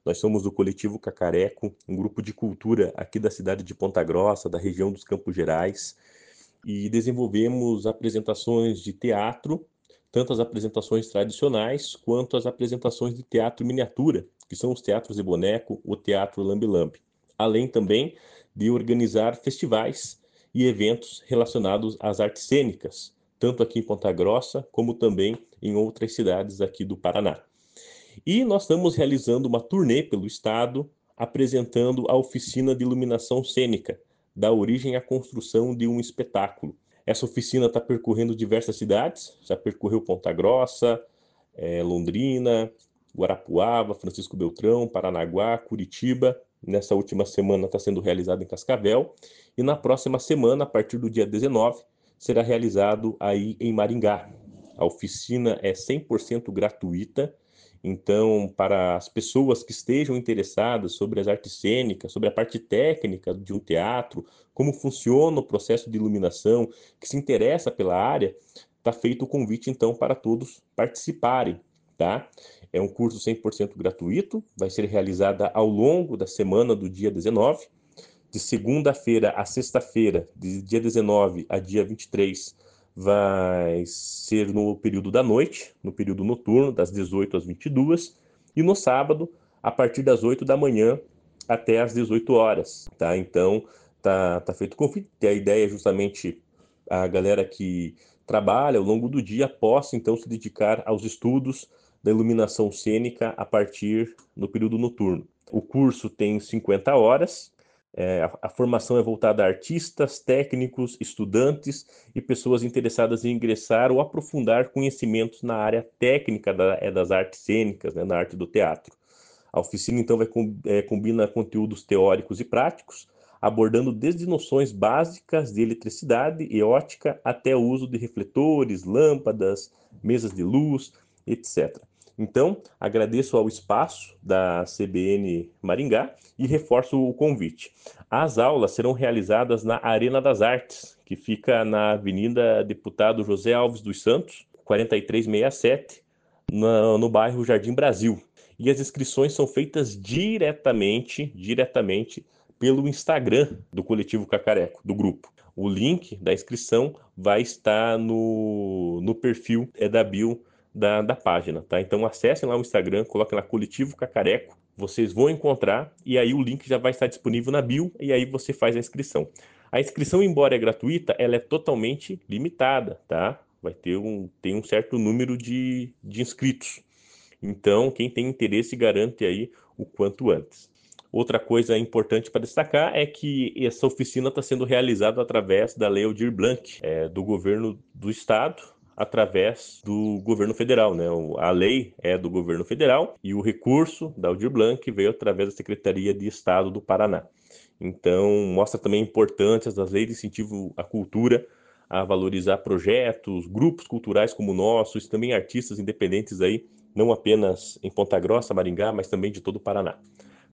Nós somos do Coletivo Cacareco, um grupo de cultura aqui da cidade de Ponta Grossa, da região dos Campos Gerais, e desenvolvemos apresentações de teatro, tanto as apresentações tradicionais quanto as apresentações de teatro miniatura, que são os teatros de boneco, o teatro lambe-lambe. Além também de organizar festivais e eventos relacionados às artes cênicas, tanto aqui em Ponta Grossa como também em outras cidades aqui do Paraná. E nós estamos realizando uma turnê pelo estado, apresentando a oficina de iluminação cênica, da origem à construção de um espetáculo. Essa oficina está percorrendo diversas cidades, já percorreu Ponta Grossa, Londrina, Guarapuava, Francisco Beltrão, Paranaguá, Curitiba. Nessa última semana está sendo realizado em Cascavel. E na próxima semana, a partir do dia 19, será realizado aí em Maringá. A oficina é 100% gratuita. Então, para as pessoas que estejam interessadas sobre as artes cênicas, sobre a parte técnica de um teatro, como funciona o processo de iluminação, que se interessa pela área, está feito o convite, então, para todos participarem, tá? É um curso 100% gratuito, vai ser realizada ao longo da semana do dia 19, de segunda-feira a sexta-feira, de dia 19 a dia 23, vai ser no período da noite, no período noturno, das 18 às 22, e no sábado, a partir das 8 da manhã até às 18 horas, tá? Então, tá feito o convite. A ideia é justamente a galera que trabalha ao longo do dia possa, então, se dedicar aos estudos da iluminação cênica a partir do período noturno. O curso tem 50 horas, a formação é voltada a artistas, técnicos, estudantes e pessoas interessadas em ingressar ou aprofundar conhecimentos na área técnica das artes cênicas, né, na arte do teatro. A oficina, então, combina conteúdos teóricos e práticos, abordando desde noções básicas de eletricidade e ótica até o uso de refletores, lâmpadas, mesas de luz, etc. Então, agradeço ao espaço da CBN Maringá e reforço o convite. As aulas serão realizadas na Arena das Artes, que fica na Avenida Deputado José Alves dos Santos, 4367, no bairro Jardim Brasil. E as inscrições são feitas diretamente pelo Instagram do Coletivo Cacareco, do grupo. O link da inscrição vai estar no perfil da bio da página, tá? Então acessem lá o Instagram, coloquem lá Coletivo Cacareco, vocês vão encontrar e aí o link já vai estar disponível na bio e aí você faz a inscrição. A inscrição, embora é gratuita, ela é totalmente limitada, tá? Tem um certo número de inscritos. Então, quem tem interesse garante aí o quanto antes. Outra coisa importante para destacar é que essa oficina está sendo realizada através da Lei Aldir Blanc, do governo do estado, através do governo federal, né? A lei é do governo federal e o recurso da Aldir Blanc veio através da Secretaria de Estado do Paraná. Então, mostra também a importância das leis de incentivo à cultura, a valorizar projetos, grupos culturais como o nosso, e também artistas independentes aí, não apenas em Ponta Grossa, Maringá, mas também de todo o Paraná.